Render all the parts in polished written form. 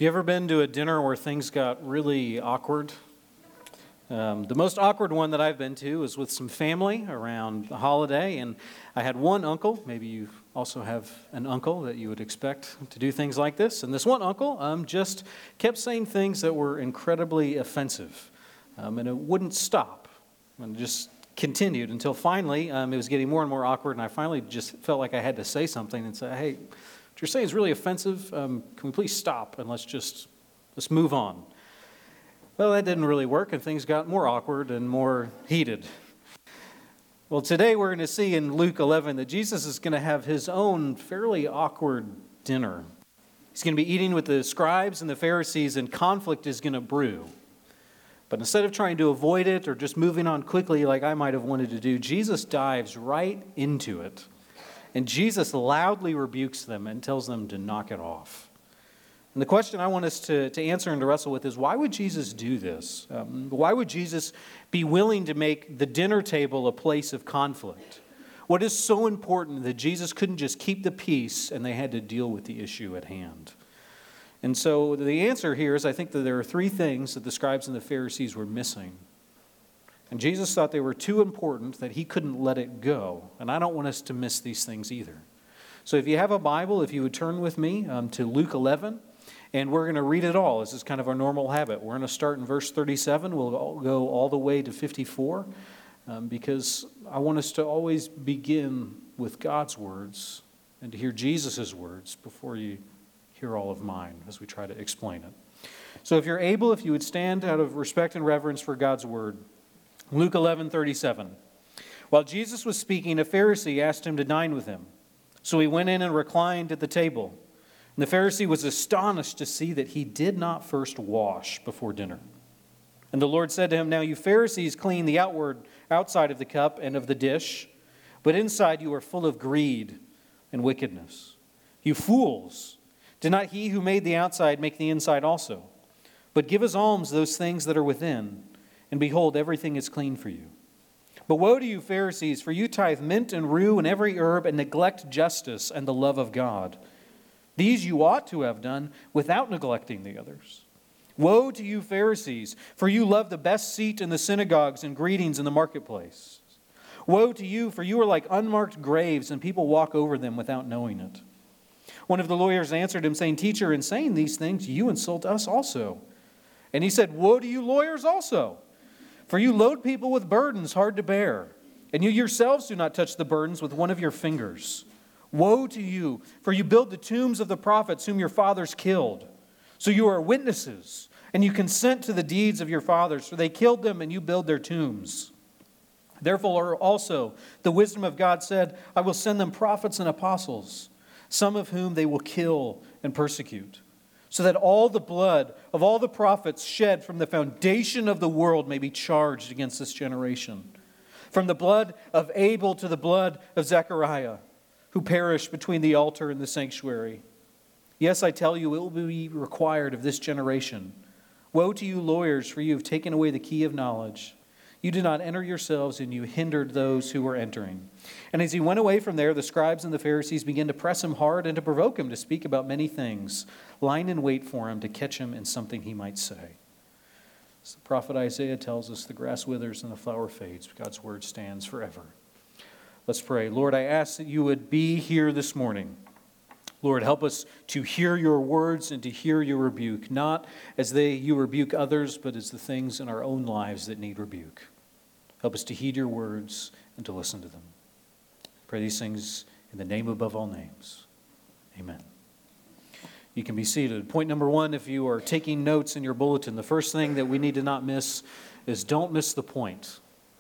You ever been to a dinner where things got really awkward? The most awkward one that I've been to was with some family around the holiday, and I had one uncle. Maybe you also have an uncle that you would expect to do things like this. And this one uncle just kept saying things that were incredibly offensive, and it wouldn't stop, and just continued until finally it was getting more and more awkward, and I finally just felt like I had to say something and say, "Hey, what you're saying is really offensive. Can we please stop and let's move on?" Well, that didn't really work, and things got more awkward and more heated. Well, today we're going to see in Luke 11 that Jesus is going to have his own fairly awkward dinner. He's going to be eating with the scribes and the Pharisees, and conflict is going to brew. But instead of trying to avoid it or just moving on quickly like I might have wanted to do, Jesus dives right into it. And Jesus loudly rebukes them and tells them to knock it off. And the question I want us to answer and to wrestle with is, why would Jesus do this? Why would Jesus be willing to make the dinner table a place of conflict? What is so important that Jesus couldn't just keep the peace and they had to deal with the issue at hand? And so the answer here is, I think that there are three things that the scribes and the Pharisees were missing. And Jesus thought they were too important that he couldn't let it go. And I don't want us to miss these things either. So if you have a Bible, if you would turn with me to Luke 11, and we're going to read it all. This is kind of our normal habit. We're going to start in verse 37. We'll go all the way to 54, because I want us to always begin with God's words and to hear Jesus' words before you hear all of mine as we try to explain it. So if you're able, if you would stand out of respect and reverence for God's word. Luke 11:37. While Jesus was speaking, a Pharisee asked him to dine with him. So he went in and reclined at the table. And the Pharisee was astonished to see that he did not first wash before dinner. And the Lord said to him, "Now you Pharisees clean the outside of the cup and of the dish, but inside you are full of greed and wickedness. You fools, did not he who made the outside make the inside also? But give as alms those things that are within, and behold, everything is clean for you. But woe to you, Pharisees, for you tithe mint and rue and every herb, and neglect justice and the love of God. These you ought to have done without neglecting the others. Woe to you, Pharisees, for you love the best seat in the synagogues and greetings in the marketplace. Woe to you, for you are like unmarked graves, and people walk over them without knowing it." One of the lawyers answered him, saying, "Teacher, in saying these things, you insult us also." And he said, "Woe to you, lawyers, also, for you load people with burdens hard to bear, and you yourselves do not touch the burdens with one of your fingers. Woe to you, for you build the tombs of the prophets whom your fathers killed. So you are witnesses, and you consent to the deeds of your fathers, for they killed them and you build their tombs. Therefore also the wisdom of God said, I will send them prophets and apostles, some of whom they will kill and persecute, so that all the blood of all the prophets shed from the foundation of the world may be charged against this generation. From the blood of Abel to the blood of Zechariah, who perished between the altar and the sanctuary. Yes, I tell you, it will be required of this generation. Woe to you, lawyers, for you have taken away the key of knowledge. You did not enter yourselves, and you hindered those who were entering." And as he went away from there, the scribes and the Pharisees began to press him hard and to provoke him to speak about many things, lying in wait for him to catch him in something he might say. As the prophet Isaiah tells us, the grass withers and the flower fades, but God's word stands forever. Let's pray. Lord, I ask that you would be here this morning. Lord, help us to hear your words and to hear your rebuke, not as you rebuke others, but as the things in our own lives that need rebuke. Help us to heed your words and to listen to them. I pray these things in the name above all names. Amen. You can be seated. Point number one, if you are taking notes in your bulletin, the first thing that we need to not miss is don't miss the point.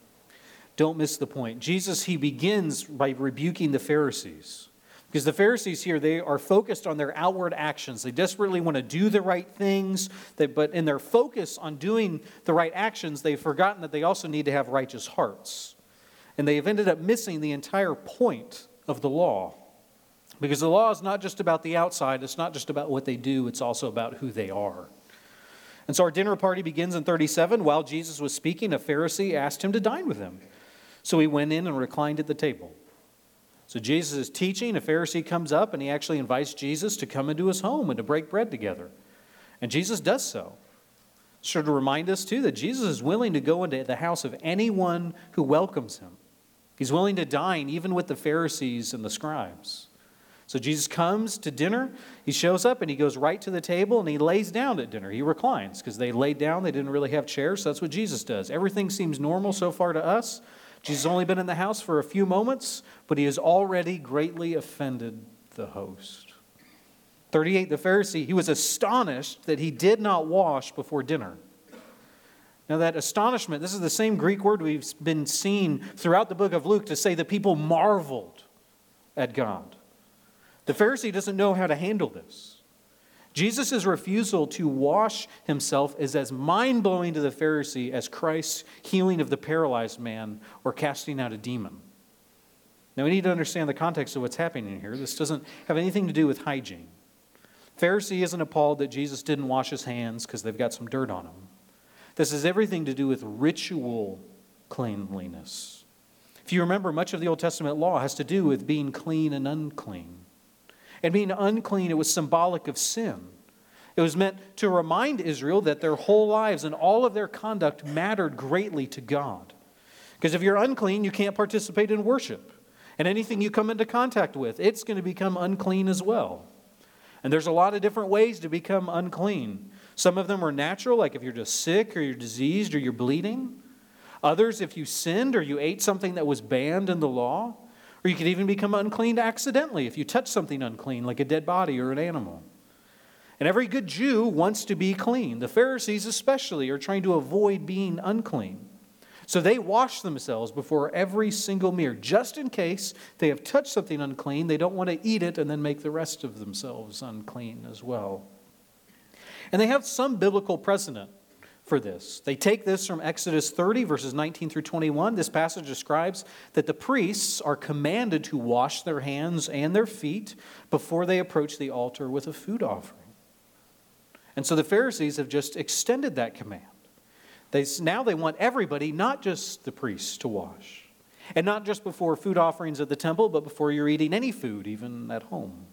Don't miss the point. Jesus, he begins by rebuking the Pharisees. Because the Pharisees here, they are focused on their outward actions. They desperately want to do the right things, but in their focus on doing the right actions, they've forgotten that they also need to have righteous hearts. And they have ended up missing the entire point of the law. Because the law is not just about the outside, it's not just about what they do, it's also about who they are. And so our dinner party begins in 37. While Jesus was speaking, a Pharisee asked him to dine with him. So he went in and reclined at the table. So Jesus is teaching. A Pharisee comes up and he actually invites Jesus to come into his home and to break bread together. And Jesus does so. Should remind us, too, that Jesus is willing to go into the house of anyone who welcomes him. He's willing to dine even with the Pharisees and the scribes. So Jesus comes to dinner, he shows up and he goes right to the table and he lays down at dinner. He reclines because they laid down, they didn't really have chairs, so that's what Jesus does. Everything seems normal so far to us. Jesus has only been in the house for a few moments, but he has already greatly offended the host. 38, the Pharisee, he was astonished that he did not wash before dinner. Now that astonishment, this is the same Greek word we've been seeing throughout the book of Luke to say the people marveled at God. The Pharisee doesn't know how to handle this. Jesus' refusal to wash himself is as mind-blowing to the Pharisee as Christ's healing of the paralyzed man or casting out a demon. Now we need to understand the context of what's happening here. This doesn't have anything to do with hygiene. Pharisee isn't appalled that Jesus didn't wash his hands because they've got some dirt on them. This has everything to do with ritual cleanliness. If you remember, much of the Old Testament law has to do with being clean and unclean. And being unclean, it was symbolic of sin. It was meant to remind Israel that their whole lives and all of their conduct mattered greatly to God. Because if you're unclean, you can't participate in worship. And anything you come into contact with, it's going to become unclean as well. And there's a lot of different ways to become unclean. Some of them are natural, like if you're just sick or you're diseased or you're bleeding. Others, if you sinned or you ate something that was banned in the law. Or you could even become unclean accidentally if you touch something unclean, like a dead body or an animal. And every good Jew wants to be clean. The Pharisees especially are trying to avoid being unclean. So they wash themselves before every single meal, just in case they have touched something unclean. They don't want to eat it and then make the rest of themselves unclean as well. And they have some biblical precedent for this. They take this from Exodus 30, verses 19 through 21. This passage describes that the priests are commanded to wash their hands and their feet before they approach the altar with a food offering. And so the Pharisees have just extended that command. Now they want everybody, not just the priests, to wash. And not just before food offerings at the temple, but before you're eating any food, even at home.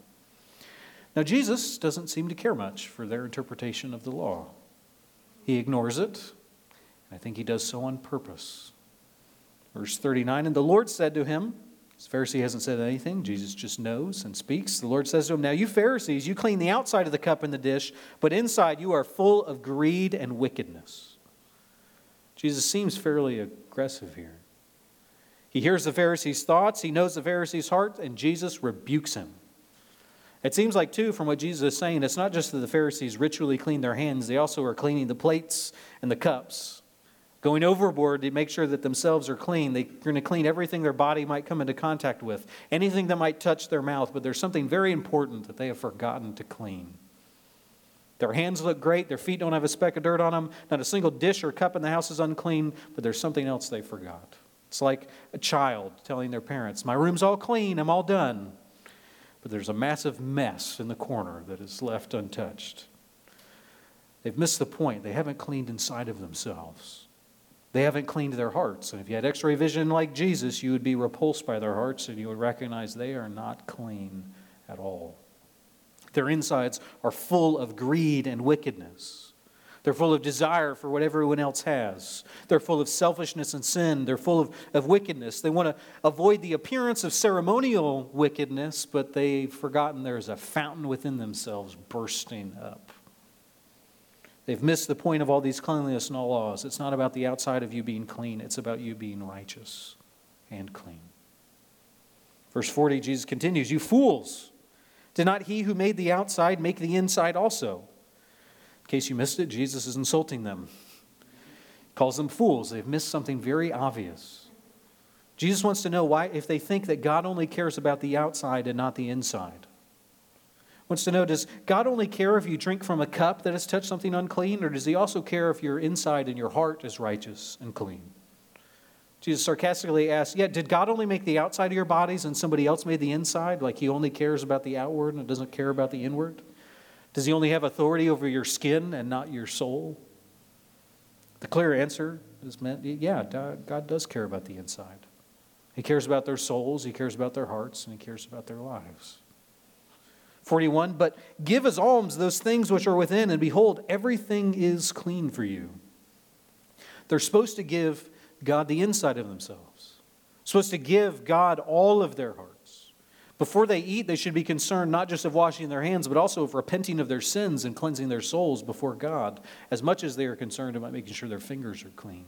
Now Jesus doesn't seem to care much for their interpretation of the law. He ignores it. I think he does so on purpose. Verse 39, and the Lord said to him, this Pharisee hasn't said anything. Jesus just knows and speaks. The Lord says to him, now you Pharisees, you clean the outside of the cup and the dish, but inside you are full of greed and wickedness. Jesus seems fairly aggressive here. He hears the Pharisees' thoughts. He knows the Pharisees' heart, and Jesus rebukes him. It seems like, too, from what Jesus is saying, it's not just that the Pharisees ritually clean their hands. They also are cleaning the plates and the cups. Going overboard to make sure that themselves are clean. They're going to clean everything their body might come into contact with. Anything that might touch their mouth. But there's something very important that they have forgotten to clean. Their hands look great. Their feet don't have a speck of dirt on them. Not a single dish or cup in the house is unclean. But there's something else they forgot. It's like a child telling their parents, my room's all clean. I'm all done. But there's a massive mess in the corner that is left untouched. They've missed the point. They haven't cleaned inside of themselves. They haven't cleaned their hearts. And if you had x-ray vision like Jesus, you would be repulsed by their hearts and you would recognize they are not clean at all. Their insides are full of greed and wickedness. They're full of desire for what everyone else has. They're full of selfishness and sin. They're full of wickedness. They want to avoid the appearance of ceremonial wickedness, but they've forgotten there's a fountain within themselves bursting up. They've missed the point of all these cleanliness and all laws. It's not about the outside of you being clean. It's about you being righteous and clean. Verse 40, Jesus continues, you fools! Did not he who made the outside make the inside also? In case you missed it, Jesus is insulting them. He calls them fools. They've missed something very obvious. Jesus wants to know why, if they think that God only cares about the outside and not the inside. Wants to know, does God only care if you drink from a cup that has touched something unclean, or does he also care if your inside and your heart is righteous and clean? Jesus sarcastically asks, did God only make the outside of your bodies and somebody else made the inside? Like he only cares about the outward and doesn't care about the inward? Does he only have authority over your skin and not your soul? The clear answer is meant, God does care about the inside. He cares about their souls, he cares about their hearts, and he cares about their lives. 41, but give as alms those things which are within, and behold, everything is clean for you. They're supposed to give God the inside of themselves. Supposed to give God all of their hearts. Before they eat, they should be concerned not just of washing their hands, but also of repenting of their sins and cleansing their souls before God, as much as they are concerned about making sure their fingers are clean.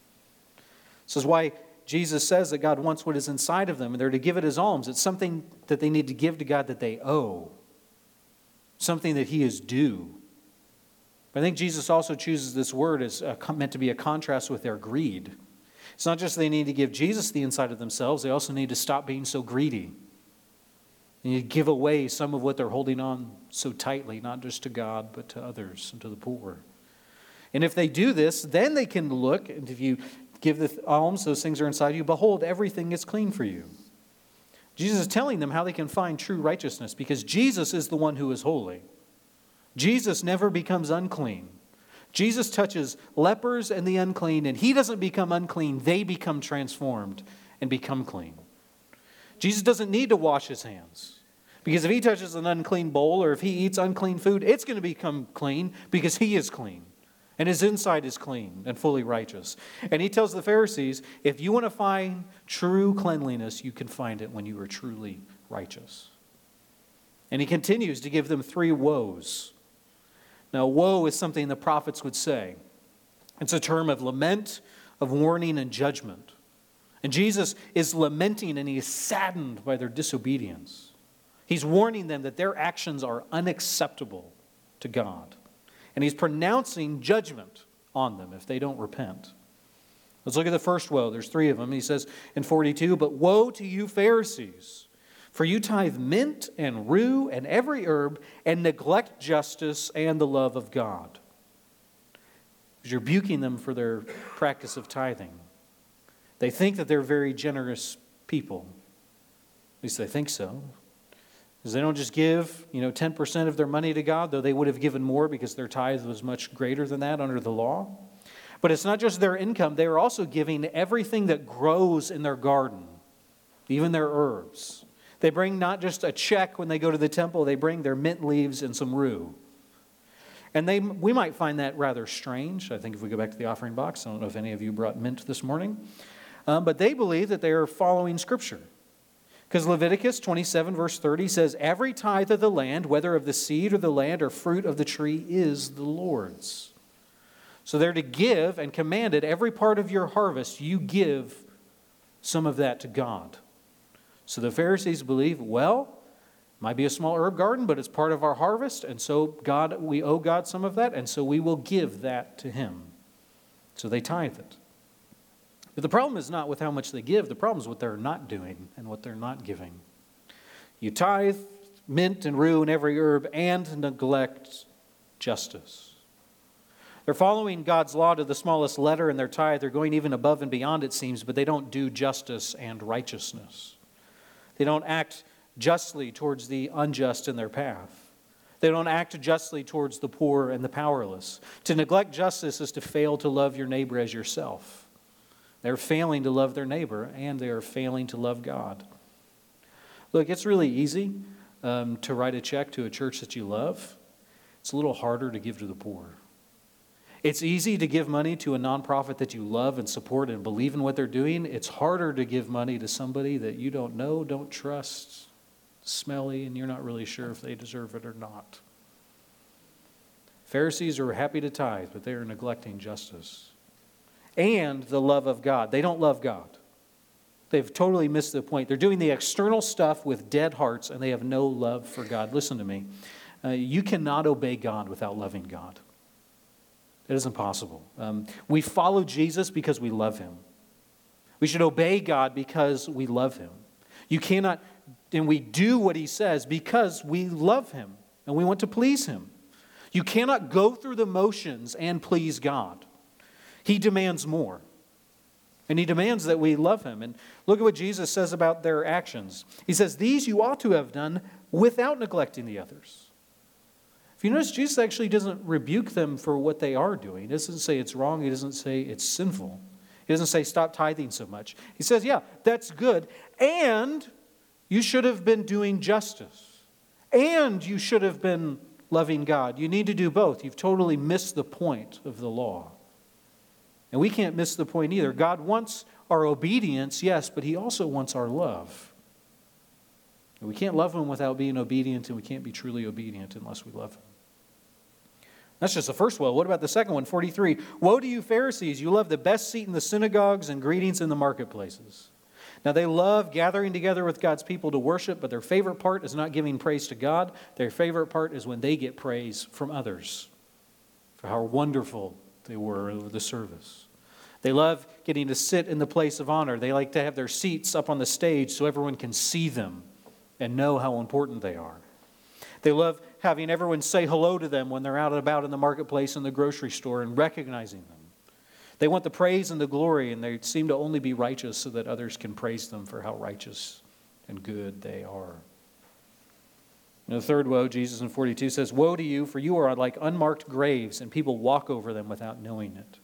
This is why Jesus says that God wants what is inside of them, and they're to give it as alms. It's something that they need to give to God that they owe, something that He is due. But I think Jesus also chooses this word as meant to be a contrast with their greed. It's not just they need to give Jesus the inside of themselves, they also need to stop being so greedy. They need to give away some of what they're holding on so tightly, not just to God, but to others and to the poor. And if they do this, then they can look, and if you give the alms, those things are inside you, behold, everything is clean for you. Jesus is telling them how they can find true righteousness, because Jesus is the one who is holy. Jesus never becomes unclean. Jesus touches lepers and the unclean, and He doesn't become unclean. They become transformed and become clean. Jesus doesn't need to wash His hands, because if He touches an unclean bowl or if He eats unclean food, it's going to become clean because He is clean. And His inside is clean and fully righteous. And He tells the Pharisees, if you want to find true cleanliness, you can find it when you are truly righteous. And He continues to give them 3 woes. Now, woe is something the prophets would say. It's a term of lament, of warning, and judgment. And Jesus is lamenting, and He is saddened by their disobedience. He's warning them that their actions are unacceptable to God. And He's pronouncing judgment on them if they don't repent. Let's look at the first woe. There's 3 of them. He says in 42, but woe to you Pharisees, for you tithe mint and rue and every herb and neglect justice and the love of God. Because you're rebuking them for their practice of tithing. They think that they're very generous people. At least they think so. Because they don't just give, 10% of their money to God, though they would have given more because their tithe was much greater than that under the law. But it's not just their income. They are also giving everything that grows in their garden, even their herbs. They bring not just a check when they go to the temple. They bring their mint leaves and some rue. And we might find that rather strange. I think if we go back to the offering box, I don't know if any of you brought mint this morning. But they believe that they are following Scripture. Because Leviticus 27 verse 30 says, every tithe of the land, whether of the seed or the land or fruit of the tree, is the Lord's. So they're to give, and commanded every part of your harvest, you give some of that to God. So the Pharisees believe, well, it might be a small herb garden, but it's part of our harvest, and so we owe God some of that, and so we will give that to Him. So they tithe it. But the problem is not with how much they give. The problem is what they're not doing and what they're not giving. You tithe mint and rue and every herb and neglect justice. They're following God's law to the smallest letter in their tithe. They're going even above and beyond, it seems, but they don't do justice and righteousness. They don't act justly towards the unjust in their path. They don't act justly towards the poor and the powerless. To neglect justice is to fail to love your neighbor as yourself. They're failing to love their neighbor, and they are failing to love God. Look, it's really easy to write a check to a church that you love. It's a little harder to give to the poor. It's easy to give money to a nonprofit that you love and support and believe in what they're doing. It's harder to give money to somebody that you don't know, don't trust, smelly, and you're not really sure if they deserve it or not. Pharisees are happy to tithe, but they are neglecting justice and the love of God. They don't love God. They've totally missed the point. They're doing the external stuff with dead hearts, and they have no love for God. Listen to me. You cannot obey God without loving God. It isn't possible. We follow Jesus because we love Him. We should obey God because we love Him. You cannot, and we do what He says because we love Him and we want to please Him. You cannot go through the motions and please God. He demands more. And He demands that we love Him. And look at what Jesus says about their actions. He says, these you ought to have done without neglecting the others. If you notice, Jesus actually doesn't rebuke them for what they are doing. He doesn't say it's wrong. He doesn't say it's sinful. He doesn't say stop tithing so much. He says, yeah, that's good. And you should have been doing justice. and you should have been loving God. You need to do both. You've totally missed the point of the law. And we can't miss the point either. God wants our obedience, yes, but He also wants our love. And we can't love Him without being obedient, and we can't be truly obedient unless we love Him. That's just the first woe. What about the second one, 43? Woe to you, Pharisees! You love the best seat in the synagogues and greetings in the marketplaces. Now they love gathering together with God's people to worship, but their favorite part is not giving praise to God. Their favorite part is when they get praise from others for how wonderful they were with the service. They love getting to sit in the place of honor. They like to have their seats up on the stage so everyone can see them and know how important they are. They love having everyone say hello to them when they're out and about in the marketplace and the grocery store and recognizing them. They want the praise and the glory, and they seem to only be righteous so that others can praise them for how righteous and good they are. And the third woe, Jesus in 42 says, Woe to you, for you are like unmarked graves, and people walk over them without knowing it.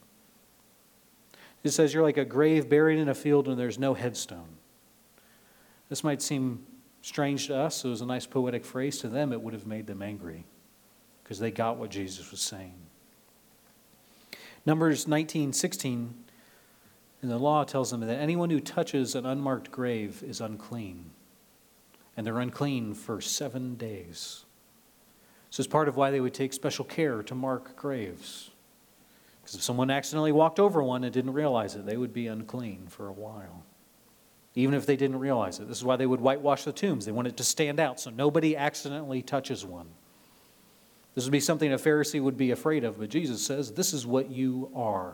It says you're like a grave buried in a field and there's no headstone. This might seem strange to us. It was a nice poetic phrase. To them, it would have made them angry because they got what Jesus was saying. Numbers 19:16 in the law tells them that anyone who touches an unmarked grave is unclean. And they're unclean for 7 days. This is part of why they would take special care to mark graves. Because if someone accidentally walked over one and didn't realize it, they would be unclean for a while. Even if they didn't realize it. This is why they would whitewash the tombs. They want it to stand out so nobody accidentally touches one. This would be something a Pharisee would be afraid of, but Jesus says, this is what you are.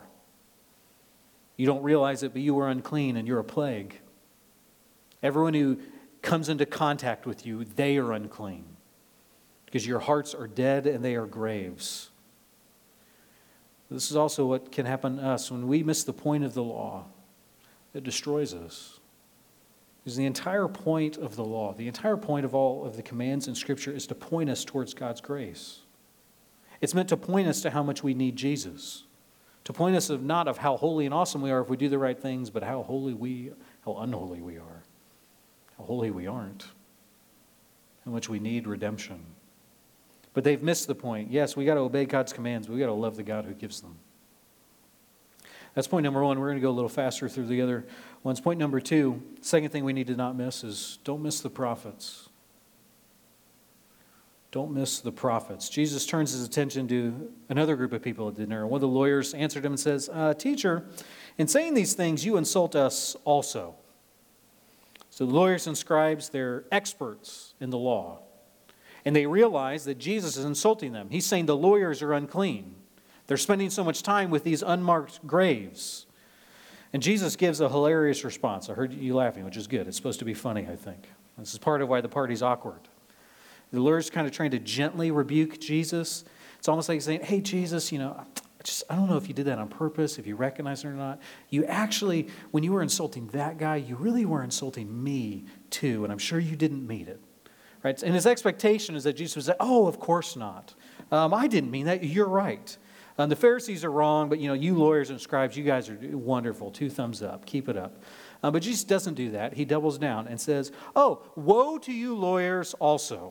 You don't realize it, but you are unclean and you're a plague. Everyone who comes into contact with you, they are unclean. Because your hearts are dead and they are graves. This is also what can happen to us when we miss the point of the law. It destroys us. Because the entire point of the law, the entire point of all of the commands in Scripture is to point us towards God's grace. It's meant to point us to how much we need Jesus. To point us not of how holy and awesome we are if we do the right things, but how unholy we are. How holy we aren't. How much we need redemption. But they've missed the point. Yes, we got to obey God's commands, but we got to love the God who gives them. That's point number one. We're going to go a little faster through the other ones. Point number two, second thing we need to not miss is don't miss the prophets. Don't miss the prophets. Jesus turns his attention to another group of people at dinner. One of the lawyers answered him and says, Teacher, in saying these things, you insult us also. So the lawyers and scribes, they're experts in the law. And they realize that Jesus is insulting them. He's saying the lawyers are unclean. They're spending so much time with these unmarked graves. And Jesus gives a hilarious response. I heard you laughing, which is good. It's supposed to be funny, I think. This is part of why the party's awkward. The lawyer's kind of trying to gently rebuke Jesus. It's almost like saying, hey, Jesus, I don't know if you did that on purpose, if you recognize it or not. You actually, when you were insulting that guy, you really were insulting me too, and I'm sure you didn't mean it. Right? And his expectation is that Jesus would say, oh, of course not. I didn't mean that. You're right. The Pharisees are wrong, but you lawyers and scribes, you guys are wonderful. 2 thumbs up. Keep it up. But Jesus doesn't do that. He doubles down and says, oh, woe to you lawyers also.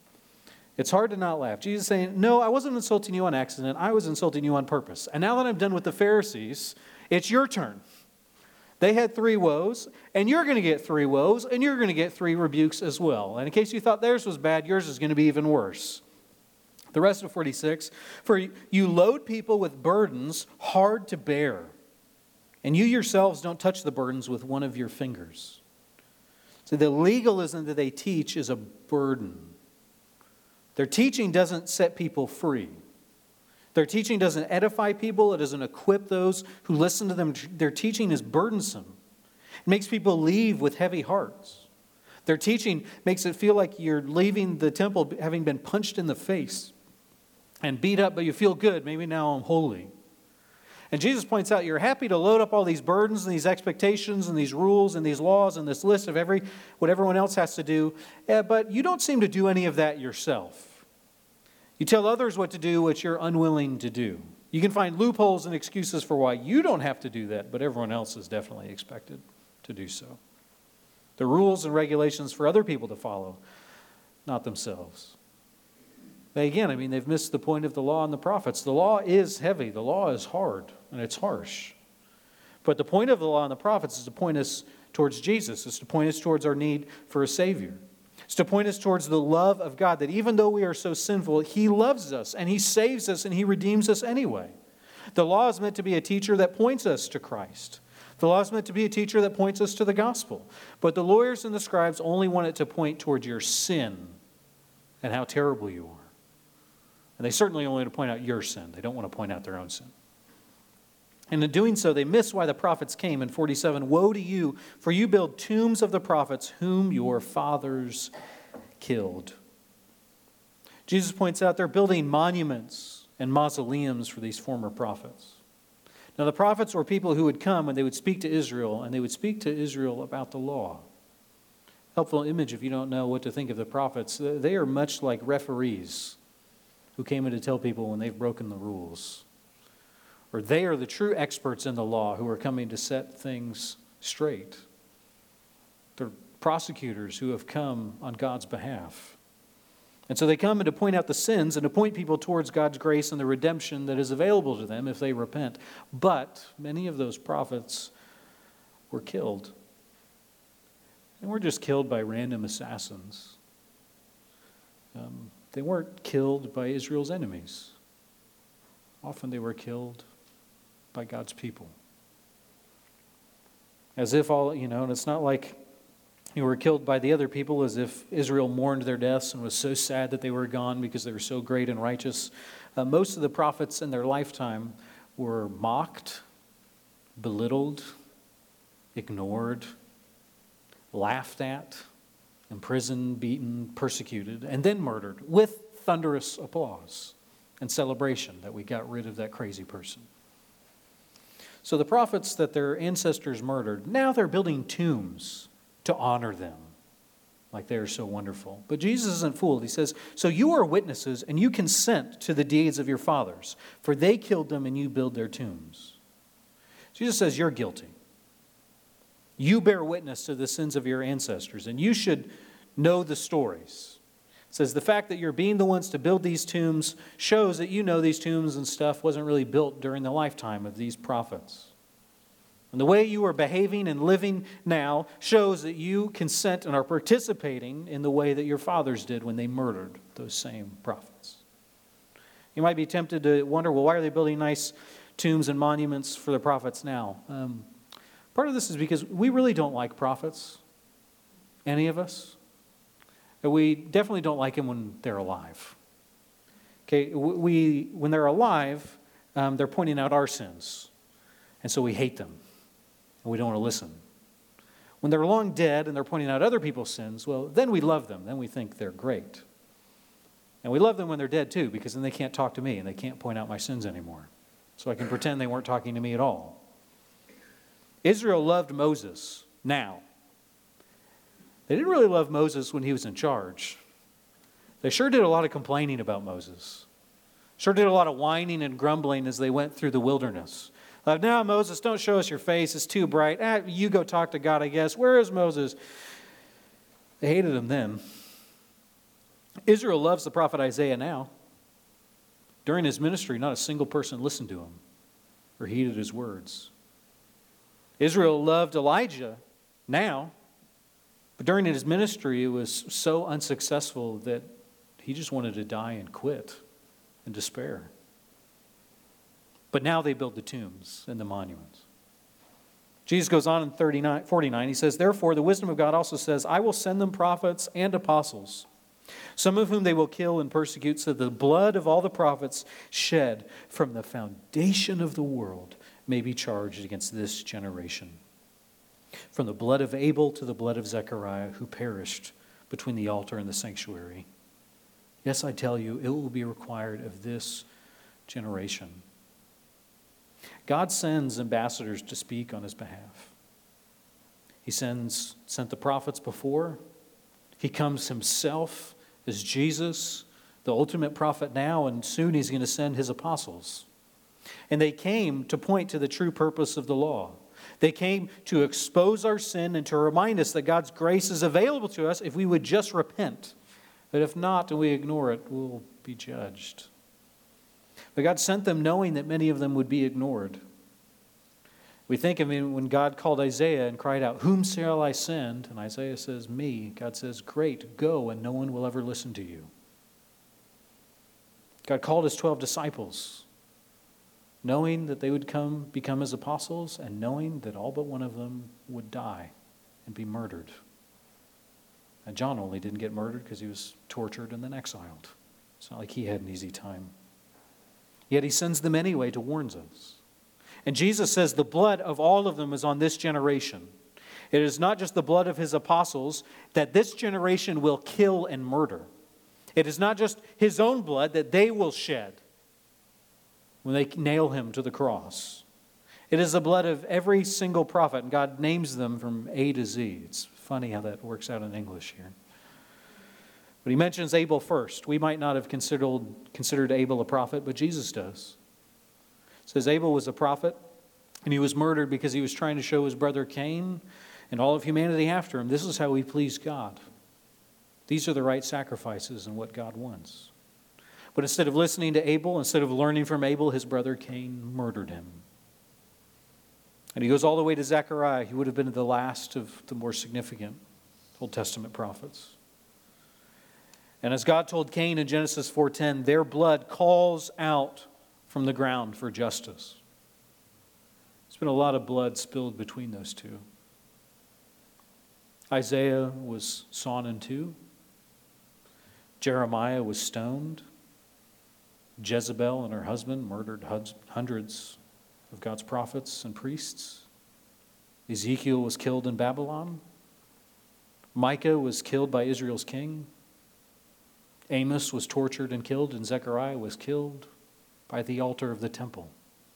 It's hard to not laugh. Jesus is saying, no, I wasn't insulting you on accident. I was insulting you on purpose. And now that I'm done with the Pharisees, it's your turn. They had 3 woes, and you're going to get 3 woes, and you're going to get 3 rebukes as well. And in case you thought theirs was bad, yours is going to be even worse. The rest of 46, for you load people with burdens hard to bear, and you yourselves don't touch the burdens with one of your fingers. So the legalism that they teach is a burden. Their teaching doesn't set people free. Their teaching doesn't edify people. It doesn't equip those who listen to them. Their teaching is burdensome. It makes people leave with heavy hearts. Their teaching makes it feel like you're leaving the temple having been punched in the face and beat up, but you feel good. Maybe now I'm holy. And Jesus points out you're happy to load up all these burdens and these expectations and these rules and these laws and this list of what everyone else has to do, but you don't seem to do any of that yourself. You tell others what to do, which you're unwilling to do. You can find loopholes and excuses for why you don't have to do that, but everyone else is definitely expected to do so. The rules and regulations for other people to follow, not themselves. But again, they've missed the point of the law and the prophets. The law is heavy. The law is hard, and it's harsh. But the point of the law and the prophets is to point us towards Jesus. It's to point us towards our need for a Savior. It's to point us towards the love of God, that even though we are so sinful, He loves us, and He saves us, and He redeems us anyway. The law is meant to be a teacher that points us to Christ. The law is meant to be a teacher that points us to the gospel. But the lawyers and the scribes only want it to point towards your sin and how terrible you are. And they certainly only want to point out your sin. They don't want to point out their own sin. And in doing so, they miss why the prophets came. In 47, woe to you, for you build tombs of the prophets whom your fathers killed. Jesus points out they're building monuments and mausoleums for these former prophets. Now, the prophets were people who would come and they would speak to Israel, and they would speak to Israel about the law. Helpful image if you don't know what to think of the prophets. They are much like referees who came in to tell people when they've broken the rules. Or they are the true experts in the law who are coming to set things straight. They're prosecutors who have come on God's behalf. And so they come in to point out the sins and to point people towards God's grace and the redemption that is available to them if they repent. But many of those prophets were killed. And weren't just killed by random assassins. They weren't killed by Israel's enemies. Often they were killed by God's people. As if all, and it's not like you were killed by the other people, as if Israel mourned their deaths and was so sad that they were gone because they were so great and righteous. Most of the prophets in their lifetime were mocked, belittled, ignored, laughed at, imprisoned, beaten, persecuted, and then murdered with thunderous applause and celebration that we got rid of that crazy person. So the prophets that their ancestors murdered, now they're building tombs to honor them like they are so wonderful. But Jesus isn't fooled. He says, so you are witnesses and you consent to the deeds of your fathers, for they killed them and you build their tombs. Jesus says you're guilty. You bear witness to the sins of your ancestors, and you should know the stories. It says the fact that you're being the ones to build these tombs shows that you know these tombs and stuff wasn't really built during the lifetime of these prophets. And the way you are behaving and living now shows that you consent and are participating in the way that your fathers did when they murdered those same prophets. You might be tempted to wonder, well, why are they building nice tombs and monuments for the prophets now? Part of this is because we really don't like prophets, any of us. We definitely don't like them when they're alive. Okay, when they're alive, they're pointing out our sins, and so we hate them, and we don't want to listen. When they're long dead and they're pointing out other people's sins, well, then we love them. Then we think they're great. And we love them when they're dead too, because then they can't talk to me and they can't point out my sins anymore. So I can pretend they weren't talking to me at all. Israel loved Moses now. They didn't really love Moses when he was in charge. They sure did a lot of complaining about Moses. Sure did a lot of whining and grumbling as they went through the wilderness. Like, now, Moses, don't show us your face. It's too bright. You go talk to God, I guess. Where is Moses? They hated him then. Israel loves the prophet Isaiah now. During his ministry, not a single person listened to him or heeded his words. Israel loved Elijah now, but during his ministry, it was so unsuccessful that he just wanted to die and quit in despair. But now they build the tombs and the monuments. Jesus goes on in 49, he says, therefore, the wisdom of God also says, I will send them prophets and apostles, some of whom they will kill and persecute, so the blood of all the prophets shed from the foundation of the world may be charged against this generation. From the blood of Abel to the blood of Zechariah, who perished between the altar and the sanctuary. Yes, I tell you, it will be required of this generation. God sends ambassadors to speak on his behalf. He sent the prophets before. He comes himself as Jesus, the ultimate prophet now, and soon he's going to send his apostles. And they came to point to the true purpose of the law. They came to expose our sin and to remind us that God's grace is available to us if we would just repent. But if not and we ignore it, we'll be be judged. But God sent them knowing that many of them would be ignored. We think of when God called Isaiah and cried out, "Whom shall I send?" And Isaiah says, "Me." God says, "Great, go, and no one will ever listen to you." God called his 12 disciples, knowing that they would become his apostles, and knowing that all but one of them would die and be murdered. And John only didn't get murdered because he was tortured and then exiled. It's not like he had an easy time. Yet he sends them anyway to warn us. And Jesus says the blood of all of them is on this generation. It is not just the blood of his apostles that this generation will kill and murder. It is not just his own blood that they will shed when they nail him to the cross. It is the blood of every single prophet, and God names them from A to Z. It's funny how that works out in English here. But he mentions Abel first. We might not have considered Abel a prophet, but Jesus does. It says Abel was a prophet, and he was murdered because he was trying to show his brother Cain and all of humanity after him, this is how we please God. These are the right sacrifices and what God wants. But instead of listening to Abel, instead of learning from Abel, his brother Cain murdered him. And he goes all the way to Zechariah. He would have been the last of the more significant Old Testament prophets. And as God told Cain in Genesis 4:10, their blood calls out from the ground for justice. There's been a lot of blood spilled between those two. Isaiah was sawn in two. Jeremiah was stoned. Jezebel and her husband murdered hundreds of God's prophets and priests. Ezekiel was killed in Babylon. Micah was killed by Israel's king. Amos was tortured and killed, and Zechariah was killed by the altar of the temple.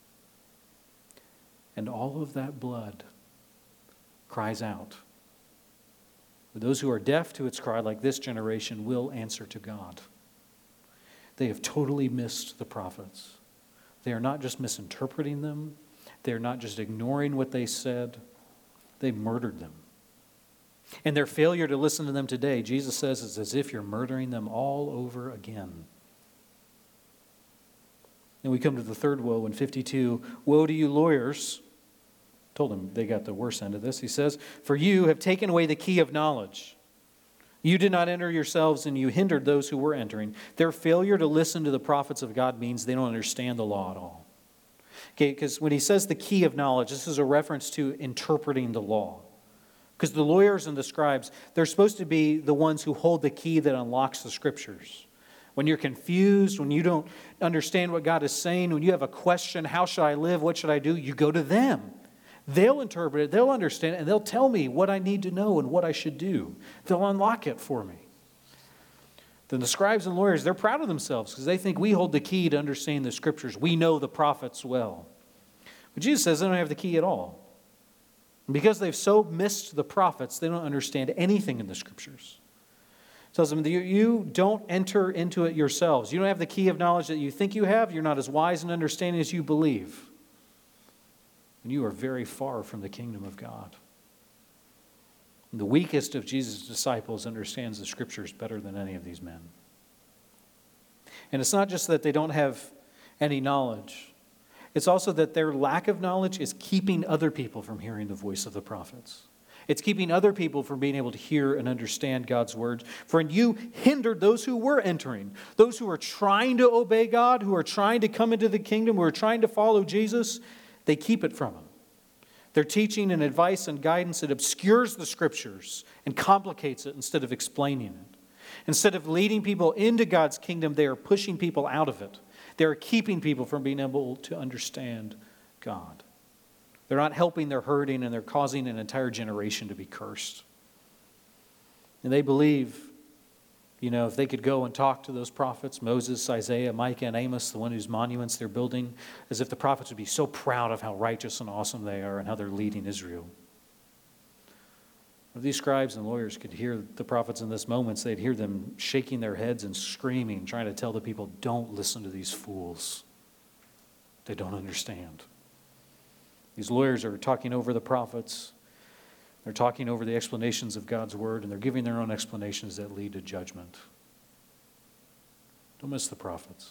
And all of that blood cries out. For those who are deaf to its cry, like this generation, will answer to God. They have totally missed the prophets. They are not just misinterpreting them. They are not just ignoring what they said. They murdered them. And their failure to listen to them today, Jesus says, is as if you're murdering them all over again. And we come to the third woe in 52. Woe to you lawyers. Told them they got the worst end of this. He says, for you have taken away the key of knowledge. You did not enter yourselves, and you hindered those who were entering. Their failure to listen to the prophets of God means they don't understand the law at all. Okay, because when he says the key of knowledge, this is a reference to interpreting the law. Because the lawyers and the scribes, they're supposed to be the ones who hold the key that unlocks the scriptures. When you're confused, when you don't understand what God is saying, when you have a question, how should I live, what should I do, you go to them. They'll interpret it, they'll understand it, and they'll tell me what I need to know and what I should do. They'll unlock it for me. Then the scribes and lawyers, they're proud of themselves because they think we hold the key to understanding the scriptures. We know the prophets well. But Jesus says they don't have the key at all. And because they've so missed the prophets, they don't understand anything in the scriptures. It tells them that you don't enter into it yourselves. You don't have the key of knowledge that you think you have. You're not as wise and understanding as you believe. And you are very far from the kingdom of God. And the weakest of Jesus' disciples understands the scriptures better than any of these men. And it's not just that they don't have any knowledge. It's also that their lack of knowledge is keeping other people from hearing the voice of the prophets. It's keeping other people from being able to hear and understand God's words. For you hindered those who were entering, those who are trying to obey God, who are trying to come into the kingdom, who are trying to follow Jesus. They keep it from them. Their teaching and advice and guidance, it obscures the scriptures and complicates it instead of explaining it. Instead of leading people into God's kingdom, they are pushing people out of it. They are keeping people from being able to understand God. They're not helping, they're hurting, and they're causing an entire generation to be cursed. And they believe, if they could go and talk to those prophets, Moses, Isaiah, Micah, and Amos, the one whose monuments they're building, as if the prophets would be so proud of how righteous and awesome they are and how they're leading Israel. If these scribes and lawyers could hear the prophets in this moment, they'd hear them shaking their heads and screaming, trying to tell the people, don't listen to these fools. They don't understand. These lawyers are talking over the prophets. They're talking over the explanations of God's word, and they're giving their own explanations that lead to judgment. Don't miss the prophets.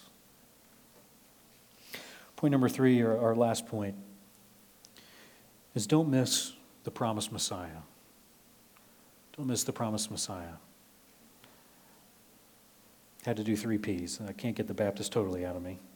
Point number 3, or our last point, is don't miss the promised Messiah. Don't miss the promised Messiah. Had to do 3 Ps. I can't get the Baptist totally out of me.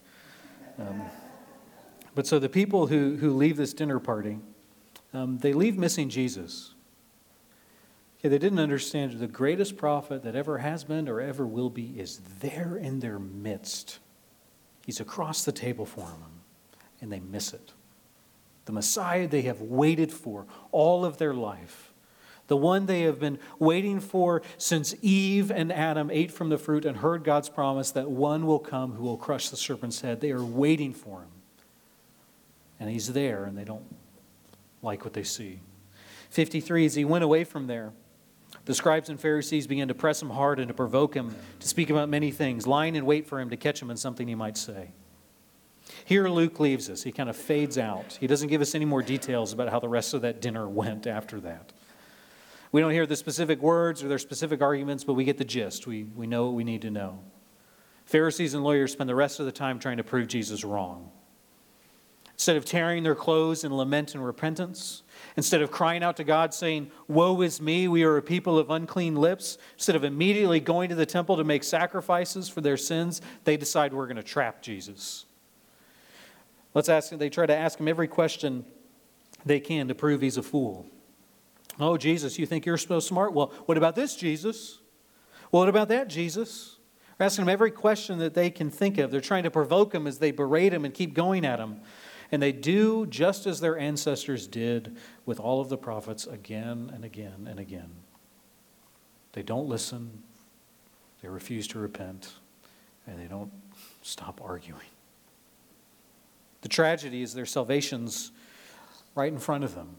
But so the people who leave this dinner party, they leave missing Jesus. Okay, they didn't understand the greatest prophet that ever has been or ever will be is there in their midst. He's across the table for them, and they miss it. The Messiah they have waited for all of their life. The one they have been waiting for since Eve and Adam ate from the fruit and heard God's promise that one will come who will crush the serpent's head. They are waiting for him. And he's there, and they don't like what they see. 53, as he went away from there, the scribes and Pharisees began to press him hard and to provoke him to speak about many things, lying in wait for him to catch him in something he might say. Here Luke leaves us. He kind of fades out. He doesn't give us any more details about how the rest of that dinner went after that. We don't hear the specific words or their specific arguments, but we get the gist. We know what we need to know. Pharisees and lawyers spend the rest of the time trying to prove Jesus wrong. Instead of tearing their clothes in lament and repentance, instead of crying out to God saying, "Woe is me, we are a people of unclean lips," instead of immediately going to the temple to make sacrifices for their sins, they decide we're going to trap Jesus. They try to ask him every question they can to prove he's a fool. "Oh, Jesus, you think you're so smart? Well, what about this, Jesus? Well, what about that, Jesus?" They're asking him every question that they can think of. They're trying to provoke him as they berate him and keep going at him. And they do just as their ancestors did with all of the prophets again and again and again. They don't listen, they refuse to repent, and they don't stop arguing. The tragedy is their salvation's right in front of them.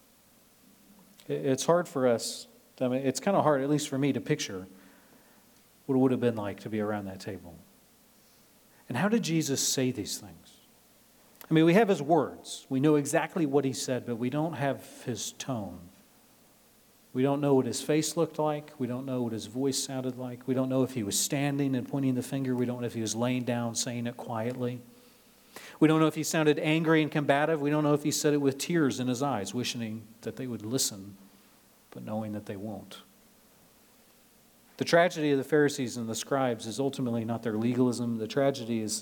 It's hard for us, it's kind of hard, at least for me, to picture what it would have been like to be around that table. And how did Jesus say these things? I mean, we have his words. We know exactly what he said, but we don't have his tone. We don't know what his face looked like. We don't know what his voice sounded like. We don't know if he was standing and pointing the finger. We don't know if he was laying down, saying it quietly. We don't know if he sounded angry and combative. We don't know if he said it with tears in his eyes, wishing that they would listen, but knowing that they won't. The tragedy of the Pharisees and the scribes is ultimately not their legalism. The tragedy is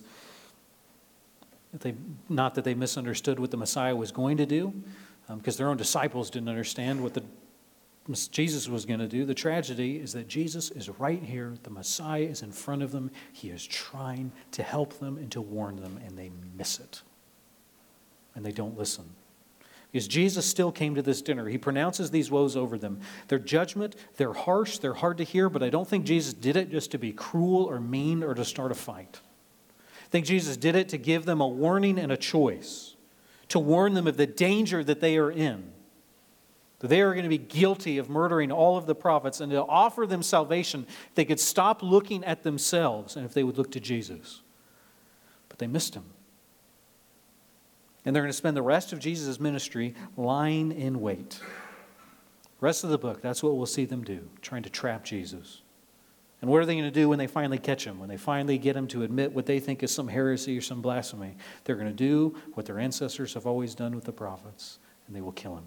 not that they misunderstood what the Messiah was going to do, because their own disciples didn't understand what Jesus was going to do. The tragedy is that Jesus is right here. The Messiah is in front of them. He is trying to help them and to warn them, and they miss it. And they don't listen. Because Jesus still came to this dinner. He pronounces these woes over them. Their judgment, they're harsh, they're hard to hear, but I don't think Jesus did it just to be cruel or mean or to start a fight. I think Jesus did it to give them a warning and a choice, to warn them of the danger that they are in, that they are going to be guilty of murdering all of the prophets, and to offer them salvation if they could stop looking at themselves and if they would look to Jesus. But they missed him. And they're going to spend the rest of Jesus' ministry lying in wait. The rest of the book, that's what we'll see them do, trying to trap Jesus. And what are they going to do when they finally catch him? When they finally get him to admit what they think is some heresy or some blasphemy? They're going to do what their ancestors have always done with the prophets, and they will kill him.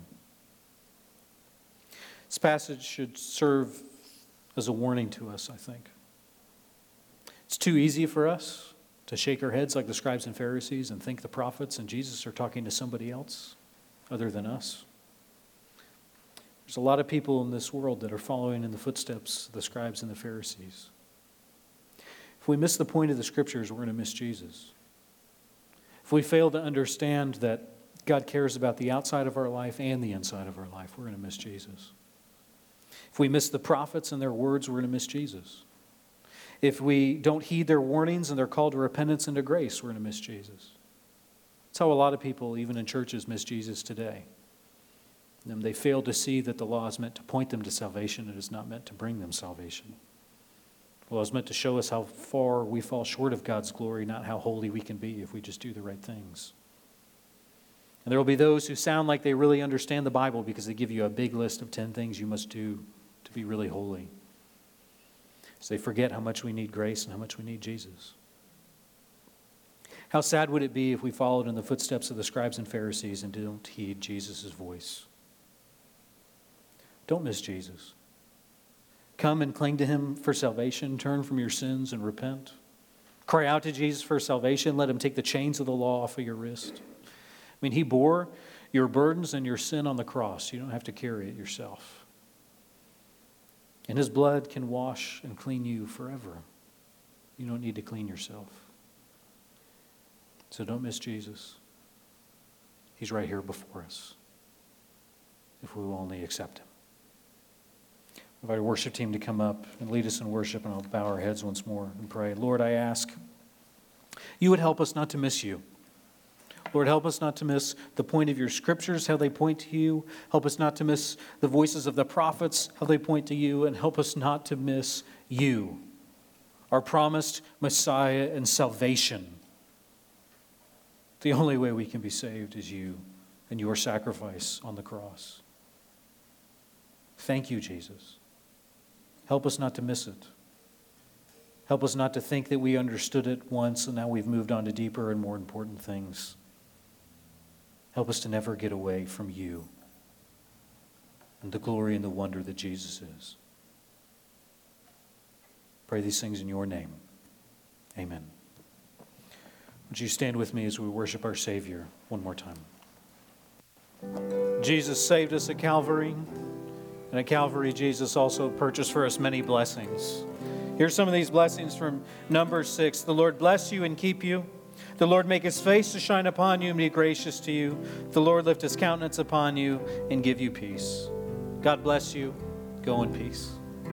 This passage should serve as a warning to us, I think. It's too easy for us to shake our heads like the scribes and Pharisees and think the prophets and Jesus are talking to somebody else other than us. There's a lot of people in this world that are following in the footsteps of the scribes and the Pharisees. If we miss the point of the Scriptures, we're going to miss Jesus. If we fail to understand that God cares about the outside of our life and the inside of our life, we're going to miss Jesus. If we miss the prophets and their words, we're going to miss Jesus. If we don't heed their warnings and their call to repentance and to grace, we're going to miss Jesus. That's how a lot of people, even in churches, miss Jesus today. And they fail to see that the law is meant to point them to salvation. It is not meant to bring them salvation. The law is meant to show us how far we fall short of God's glory, not how holy we can be if we just do the right things. And there will be those who sound like they really understand the Bible because they give you a big list of 10 things you must do to be really holy. As they forget how much we need grace and how much we need Jesus. How sad would it be if we followed in the footsteps of the scribes and Pharisees and didn't heed Jesus' voice? Don't miss Jesus. Come and cling to him for salvation. Turn from your sins and repent. Cry out to Jesus for salvation. Let him take the chains of the law off of your wrist. I mean, he bore your burdens and your sin on the cross. You don't have to carry it yourself. And his blood can wash and clean you forever. You don't need to clean yourself. So don't miss Jesus. He's right here before us, if we will only accept him. I invite our worship team to come up and lead us in worship, and I'll bow our heads once more and pray. Lord, I ask you would help us not to miss you. Lord, help us not to miss the point of your scriptures, how they point to you. Help us not to miss the voices of the prophets, how they point to you. And help us not to miss you, our promised Messiah and salvation. The only way we can be saved is you and your sacrifice on the cross. Thank you, Jesus. Help us not to miss it. Help us not to think that we understood it once and now we've moved on to deeper and more important things. Help us to never get away from you and the glory and the wonder that Jesus is. Pray these things in your name. Amen. Would you stand with me as we worship our Savior one more time? Jesus saved us at Calvary, and at Calvary, Jesus also purchased for us many blessings. Here's some of these blessings from Numbers 6. The Lord bless you and keep you. The Lord make his face to shine upon you and be gracious to you. The Lord lift his countenance upon you and give you peace. God bless you. Go in peace.